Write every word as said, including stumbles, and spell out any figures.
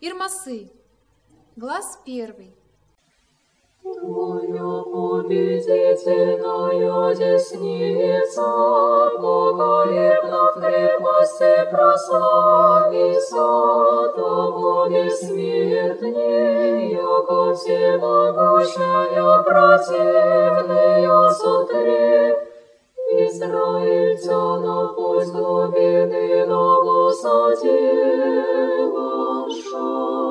Ирмасы. Глаз первый. Твоя победительная десница благолепна в крепости прославится, того бессмертней, яко всемогущая противные сотри. Израильтянов пусть глубины на высоте ваша.